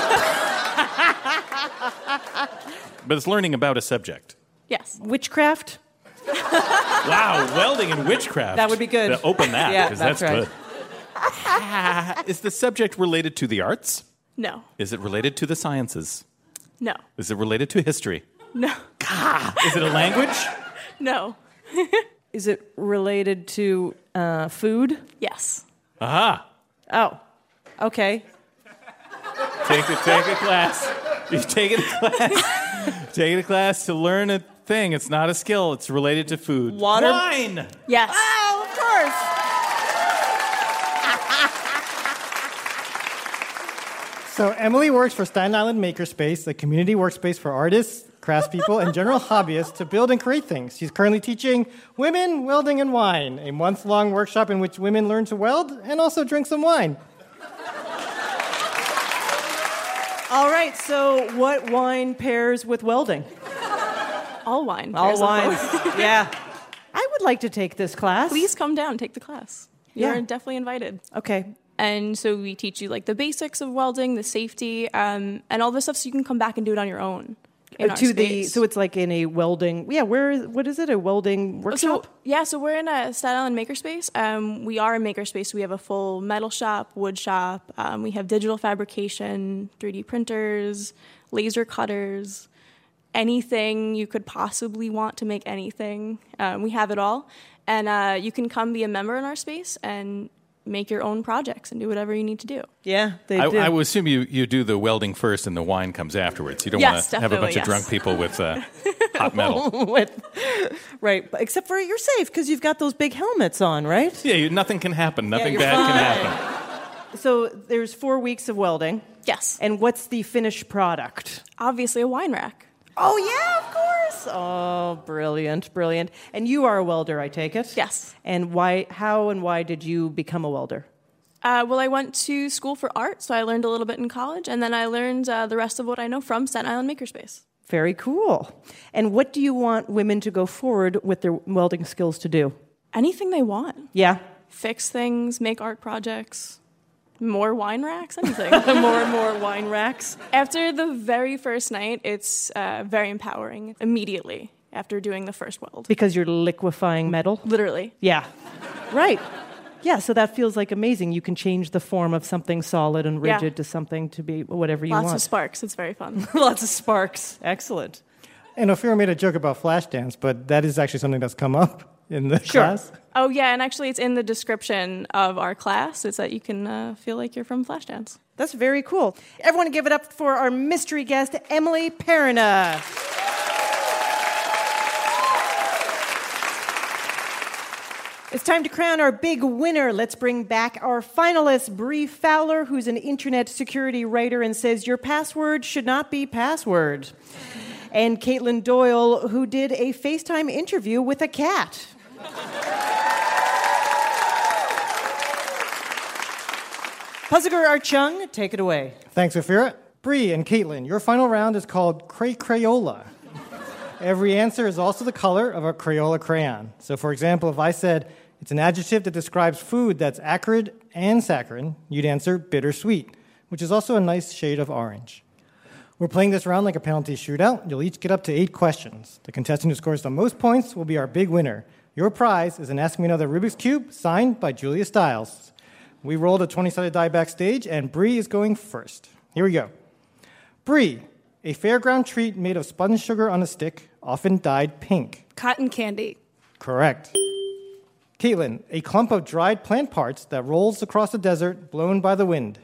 But it's learning about a subject. Yes. Witchcraft? Wow, welding and witchcraft. That would be good. Uh, Open that, Yeah, because that's that's, right. good. Is the subject related to the arts? No. Is it related to the sciences? No. Is it related to history? No. Is it a language? No. Is it related to uh, food? Yes. Aha. Oh, okay. Take a, take a class. You've taken a class. Taking a class to learn a thing. It's not a skill. It's related to food. Water? Wine. Yes. Oh, of course. So Emily works for Staten Island Makerspace, a community workspace for artists, craftspeople, and general hobbyists to build and create things. She's currently teaching Women, Welding, and Wine, a month-long workshop in which women learn to weld and also drink some wine. All right, so what wine pairs with welding? All wine. All pairs with wines. both. Yeah. I would like to take this class. Please come down and take the class. You're Yeah. definitely invited. Okay. And so we teach you like the basics of welding, the safety, um, and all this stuff so you can come back and do it on your own. In Uh, our to the space. so it's like in a welding. Yeah, where is what is it? A welding workshop? So, yeah, so we're in a Staten Island makerspace. Um, we are a makerspace. We have a full metal shop, wood shop. Um, we have digital fabrication, three D printers, laser cutters, anything you could possibly want to make anything. Um, we have it all. And uh, you can come be a member in our space and make your own projects and do whatever you need to do. Yeah, they I, do. I would assume you, you do the welding first and the wine comes afterwards. You don't Yes, want to have a bunch definitely, of drunk people with uh, hot metal. With- right, but except for you're safe because you've got those big helmets on, right? Yeah, you, nothing can happen. Nothing you're bad fine. can happen. So there's four weeks of welding. Yes. And what's the finished product? Obviously, a wine rack. Oh, yeah, of course. Oh, brilliant, brilliant. And you are a welder, I take it? Yes. And why? How and why did you become a welder? Uh, well, I went to school for art, so I learned a little bit in college, and then I learned uh, the rest of what I know from Staten Island Makerspace. Very cool. And what do you want women to go forward with their welding skills to do? Anything they want. Yeah. Fix things, make art projects, more wine racks, anything. More and more wine racks. After the very first night, it's uh, very empowering immediately after doing the first weld. Because you're liquefying metal? Literally. Yeah. Right. Yeah, so that feels like amazing. You can change the form of something solid and Yeah. rigid to something to be whatever you Lots want. of sparks. It's very fun. Lots of sparks. Excellent. And Ophira made a joke about flash dance, but that is actually something that's come up in the Sure. class. Oh, yeah, and actually it's in the description of our class. It's that you can uh, feel like you're from Flashdance. That's very cool. Everyone give it up for our mystery guest, Emily Perina. It's time to crown our big winner. Let's bring back our finalist, Bree Fowler, who's an internet security writer and says your password should not be password. And Caitlin Doyle, who did a FaceTime interview with a cat. Puzagar Archung, take it away. Thanks, Ophira. Bree and Caitlin, your final round is called Cray Crayola. Every answer is also the color of a Crayola crayon. So, for example, if I said it's an adjective that describes food that's acrid and saccharine, you'd answer bittersweet, which is also a nice shade of orange. We're playing this round like a penalty shootout. You'll each get up to eight questions. The contestant who scores the most points will be our big winner. Your prize is an Ask Me Another Rubik's Cube signed by Julia Stiles. We rolled a twenty-sided die backstage, and Bree is going first. Here we go. Bree, a fairground treat made of spun sugar on a stick, often dyed pink. Cotton candy. Correct. Caitlin, a clump of dried plant parts that rolls across the desert, blown by the wind.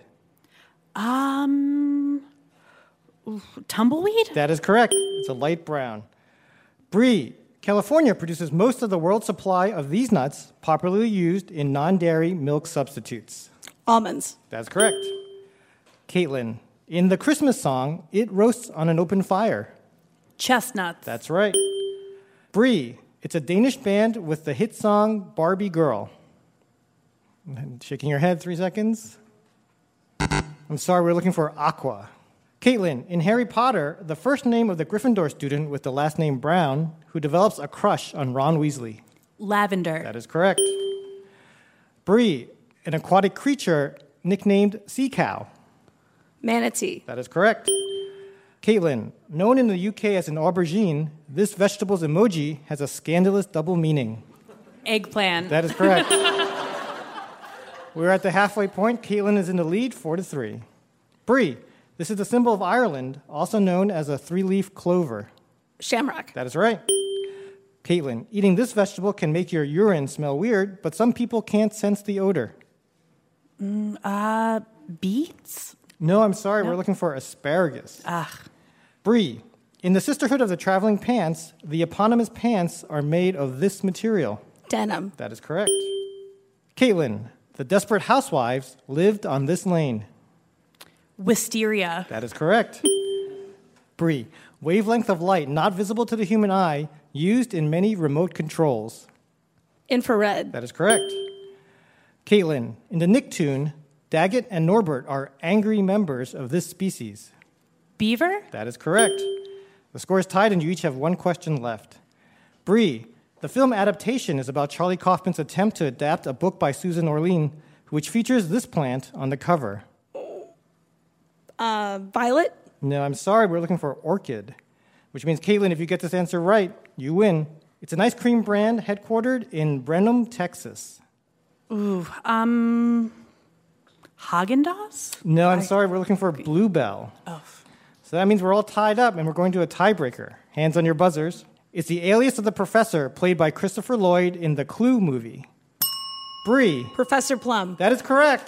Um, tumbleweed? That is correct. It's a light brown. Bree, California produces most of the world's supply of these nuts, popularly used in non-dairy milk substitutes. Almonds. That's correct. Caitlin, in the Christmas song, it roasts on an open fire. Chestnuts. That's right. Bree, it's a Danish band with the hit song Barbie Girl. And shaking your head, three seconds. I'm sorry, we're looking for Aqua. Caitlin, in Harry Potter, the first name of the Gryffindor student with the last name Brown who develops a crush on Ron Weasley. Lavender. That is correct. Bree, an aquatic creature nicknamed sea cow. Manatee. That is correct. Caitlin, known in the U K as an aubergine, this vegetable's emoji has a scandalous double meaning. Eggplant. That is correct. We're at the halfway point. Caitlin is in the lead, four to three. Bree, this is the symbol of Ireland, also known as a three-leaf clover. Shamrock. That is right. Caitlin, eating this vegetable can make your urine smell weird, but some people can't sense the odor. Mm, uh, beets? No, I'm sorry. No. We're looking for asparagus. Ah. Bree, in the Sisterhood of the Traveling Pants, the eponymous pants are made of this material. Denim. That is correct. Caitlin, the Desperate Housewives lived on this lane. Wisteria. That is correct. Bree, wavelength of light not visible to the human eye, used in many remote controls. Infrared. That is correct. Caitlin, in the Nicktoon, Daggett and Norbert are angry members of this species. Beaver? That is correct. The score is tied and you each have one question left. Bree, the film adaptation is about Charlie Kaufman's attempt to adapt a book by Susan Orlean, which features this plant on the cover. Uh, violet? No, I'm sorry, we're looking for orchid, which means, Caitlin, if you get this answer right, you win. It's an ice cream brand headquartered in Brenham, Texas. Ooh, um, Haagen-Dazs? No, I'm sorry, we're looking for Bluebell. Oh. So that means we're all tied up, and we're going to a tiebreaker. Hands on your buzzers. It's the alias of the professor, played by Christopher Lloyd in the Clue movie. Bree. Professor Plum. That is correct.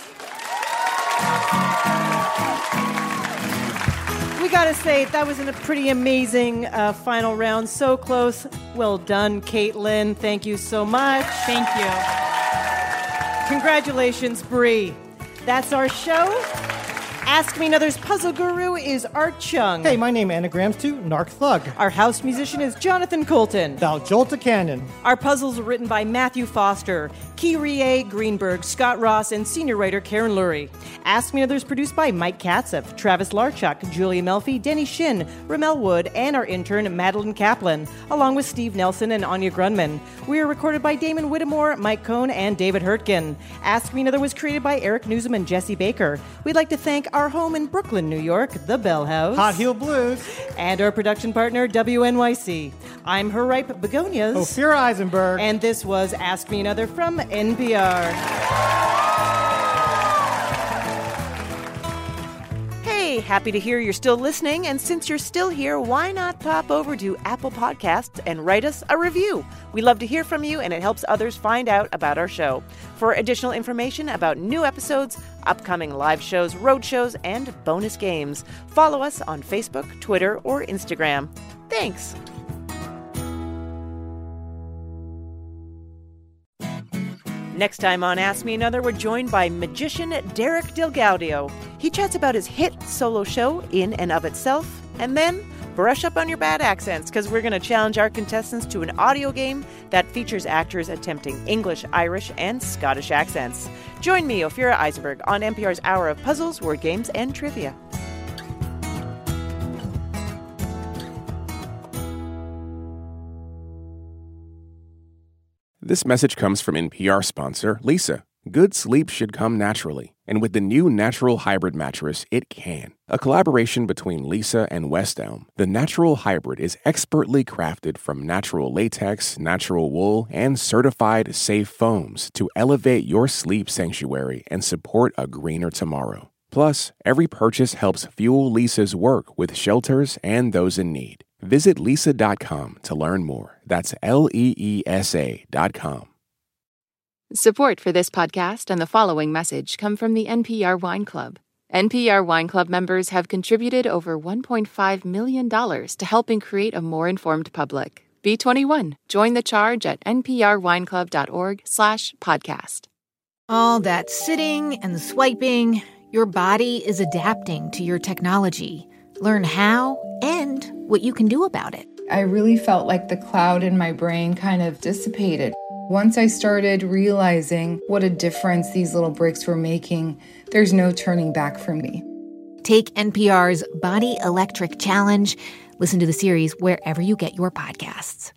We gotta say, that was a pretty amazing uh, final round. So close. Well done, Caitlin. Thank you so much. Thank you. Congratulations, Bree. That's our show. Ask Me Another's puzzle guru is Art Chung. Hey, my name anagrams to Narc Thug. Our house musician is Jonathan Colton. Thou Jolta Cannon. Our puzzles are written by Matthew Foster, Kyrie Greenberg, Scott Ross, and senior writer Karen Lurie. Ask Me Another is produced by Mike Katzeff, Travis Larchuk, Julia Melfi, Denny Shin, Ramel Wood, and our intern Madeline Kaplan, along with Steve Nelson and Anya Grunman. We are recorded by Damon Whittemore, Mike Cohn, and David Hurtgen. Ask Me Another was created by Eric Newsom and Jesse Baker. We'd like to thank our home in Brooklyn, New York, the Bell House. Hot Heel Blues. And our production partner, W N Y C. I'm her ripe begonias. Ophira Eisenberg. And this was Ask Me Another from N P R. Hey, happy to hear you're still listening. And since you're still here, why not pop over to Apple Podcasts and write us a review? We love to hear from you, and it helps others find out about our show. For additional information about new episodes, upcoming live shows, road shows, and bonus games, follow us on Facebook, Twitter, or Instagram. Thanks. Next time on Ask Me Another, we're joined by magician Derek DelGaudio. He chats about his hit solo show, In and of Itself, and then brush up on your bad accents, because we're going to challenge our contestants to an audio game that features actors attempting English, Irish, and Scottish accents. Join me, Ophira Eisenberg, on N P R's Hour of Puzzles, Word Games, and Trivia. This message comes from N P R sponsor Leesa. Good sleep should come naturally, and with the new Natural Hybrid mattress, it can. A collaboration between Leesa and West Elm, the Natural Hybrid is expertly crafted from natural latex, natural wool, and certified safe foams to elevate your sleep sanctuary and support a greener tomorrow. Plus, every purchase helps fuel Leesa's work with shelters and those in need. Visit leesa dot com to learn more. That's L E E S A dot com. Support for this podcast and the following message come from the N P R Wine Club. N P R Wine Club members have contributed over one point five million dollars to helping create a more informed public. Be twenty-one. Join the charge at nprwineclub.org slash podcast. All that sitting and swiping, your body is adapting to your technology. Learn how and what you can do about it. I really felt like the cloud in my brain kind of dissipated. Once I started realizing what a difference these little breaks were making, there's no turning back for me. Take N P R's Body Electric Challenge. Listen to the series wherever you get your podcasts.